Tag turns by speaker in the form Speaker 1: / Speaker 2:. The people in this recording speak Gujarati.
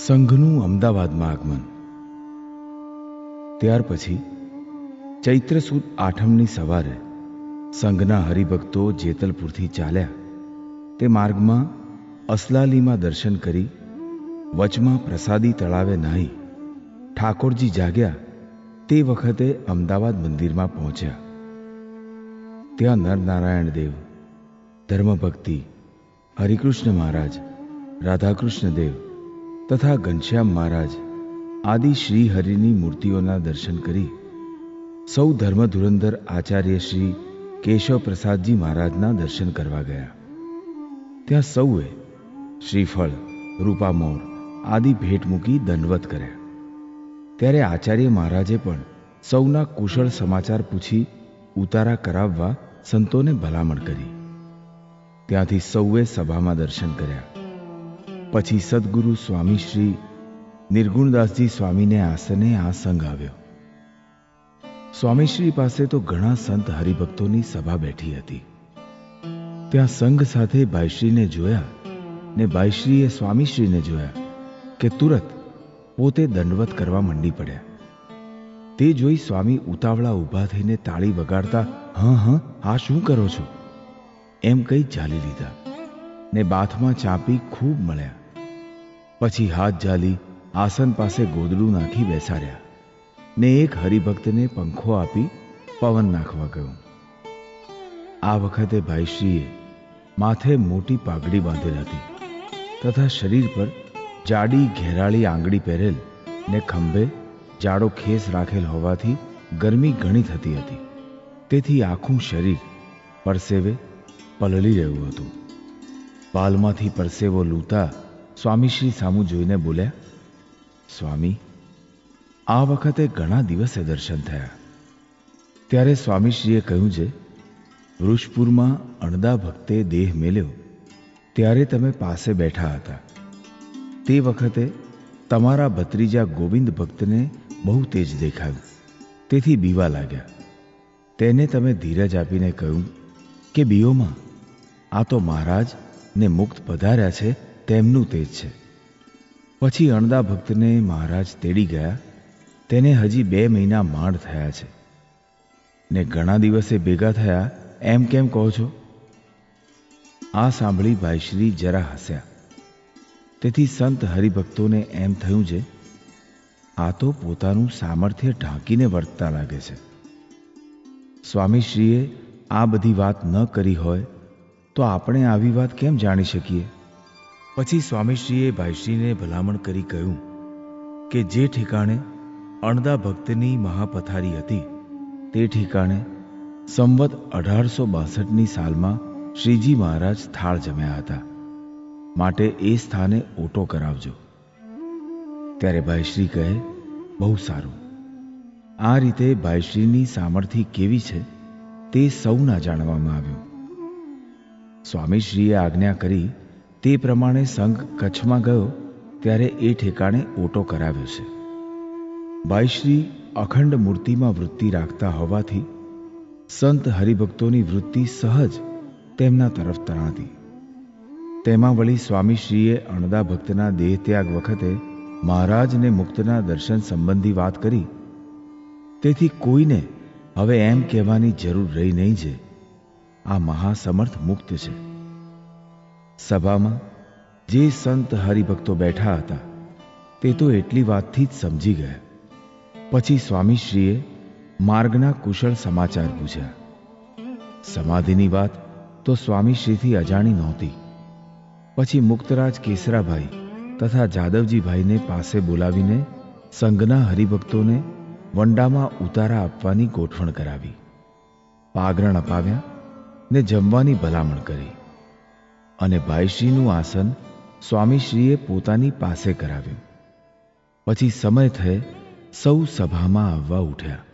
Speaker 1: સંઘનું અમદાવાદમાં આગમન. ત્યાર પછી ચૈત્ર સુદ આઠમની સવારે સંઘના હરિભક્તો જેતલપુરથી ચાલ્યા તે માર્ગમાં અસલાલીમાં દર્શન કરી વચમાં પ્રસાદી તળાવે નાહી ઠાકોરજી જાગ્યા તે વખતે અમદાવાદ મંદિરમાં પહોંચ્યા. ત્યાં નરનારાયણ દેવ, ધર્મભક્તિ, હરિકૃષ્ણ મહારાજ, રાધાકૃષ્ણ દેવ તથા ઘનશ્યામ મહારાજ આદિ શ્રી હરિની મૂર્તિઓના દર્શન કરી સૌ ધર્મધુરંધર આચાર્ય શ્રી કેશવ પ્રસાદજી મહારાજના દર્શન કરવા ગયા. ત્યાં સૌએ શ્રીફળ, રૂપામોર આદિ ભેટ મૂકી દંડવત કર્યા. ત્યારે આચાર્ય મહારાજે પણ સૌના કુશળ સમાચાર પૂછી ઉતારા કરાવવા સંતોને ભલામણ કરી. ત્યાંથી સૌએ સભામાં દર્શન કર્યા. પછી સદગુરુ સ્વામી શ્રી નિર્ગુણદાસજી સ્વામીને આસને આ સંઘ આવ્યો. સ્વામીશ્રી પાસે તો ઘણા સંત હરિભક્તોની સભા બેઠી હતી. ત્યાં સંઘ સાથે ભાઈશ્રીને જોયા ને ભાઈશ્રીએ સ્વામીશ્રીને જોયા કે તુરત પોતે દંડવત કરવા મંડી પડ્યા. તે જોઈ સ્વામી ઉતાવળા ઊભા થઈને તાળી વગાડતા હા આ શું કરો છો એમ કહી ચાલી લીધા ને બાથમાં ચાંપી ખૂબ મળ્યા. પછી હાથ ઝાલી આસન પાસે ગોદડું નાખી બેસાડ્યા ને એક હરિભક્તને પંખો આપી પવન નાખવા ગયું. આ વખતે ભાઈશ્રીએ માથે મોટી પાઘડી બાંધેલ હતી તથા શરીર પર જાડી ઘેરાળી આંગળી પહેરેલ ને ખંભે જાડો ખેસ રાખેલ હોવાથી ગરમી ઘણી થતી હતી. તેથી આખું શરીર પરસેવે પલળી રહ્યું હતું. પાલમાંથી પરસેવો લૂંટા સ્વામીશ્રી સામું જોઈને બોલ્યા, સ્વામી, આ વખતે ઘણા દિવસે દર્શન થયા. ત્યારે સ્વામીશ્રીએ કહ્યું છે, વૃષપુરમાં અણદા ભક્તે દેહ મેલ્યો ત્યારે તમે પાસે બેઠા હતા. તે વખતે તમારા ભત્રીજા ગોવિંદ ભક્તને બહુ તેજ દેખાયું, તેથી બીવા લાગ્યા. તેને તમે ધીરજ આપીને કહ્યું કે બીઓમાં, આ તો મહારાજ ને મુક્ત પધાર્યા છે તેમનું તેજ છે. પછી અણદા ભક્તને મહારાજ તેડી ગયા. તેને હજી 2 મહિના માંડ થયા છે ને ઘણા દિવસે ભેગા થયા એમ કેમ કહો છો? આ સાંભળી ભાઈશ્રી જરા હસ્યા. તેથી સંત હરિભક્તોને એમ થયું છે, આ તો પોતાનું સામર્થ્ય ઢાંકીને વર્તતા લાગે છે. સ્વામીશ્રીએ આ બધી વાત ન કરી હોય તો આપણે આવી વાત કેમ જાણી શકીએ? પછી સ્વામીશ્રીએ ભાઈશ્રીને ભલામણ કરી કહ્યું કે જે ઠેકાણે અણદા ભક્તની મહાપથારી હતી તે ઠેકાણે સંવત 1862ની સાલમાં શ્રીજી મહારાજ થાળ જમ્યા હતા, માટે એ સ્થાને ઓટો કરાવજો. ત્યારે ભાઈશ્રી કહે, બહુ સારું. આ રીતે ભાઈશ્રીની સામર્થ્ય કેવી છે તે સૌના જાણવામાં આવ્યું. સ્વામીશ્રીએ આજ્ઞા કરી તે પ્રમાણે સંઘ કચ્છમાં ગયો ત્યારે એ ઠેકાણે ઓટો કરાવ્યો છે. ભાઈશ્રી અખંડ મૂર્તિમાં વૃત્તિ રાખતા હોવાથી સંત હરિભક્તોની વૃત્તિ સહજ તેમના તરફ તણાતી. તેમાં વળી સ્વામીશ્રીએ અણદા ભક્તના દેહ ત્યાગ વખતે મહારાજને મુક્તના દર્શન સંબંધી વાત કરી. તેથી કોઈને હવે એમ કહેવાની જરૂર રહી નહીં છે, આ મહાસમર્થ મુક્ત છે. સભામાં જે સંત હરિભક્તો બેઠા હતા તે તો એટલી વાતથી જ સમજી ગયા. પછી સ્વામીશ્રીએ માર્ગના કુશળ સમાચાર પૂછ્યા. સમાધિની વાત તો સ્વામીશ્રીથી અજાણી નહોતી. પછી મુક્તરાજ કેસરાભાઈ તથા જાદવજીભાઈને પાસે બોલાવીને સંઘના હરિભક્તોને વંડામાં ઉતારા આપવાની ગોઠવણ કરાવી. પાગરણ અપાવ્યા ને જમવાની ભલામણ કરી અને ભાઈશ્રીનું આસન સ્વામીશ્રીએ પોતાની પાસે કરાવ્યું. પછી સમય થયે સૌ સભામાં આવવા ઉઠ્યા.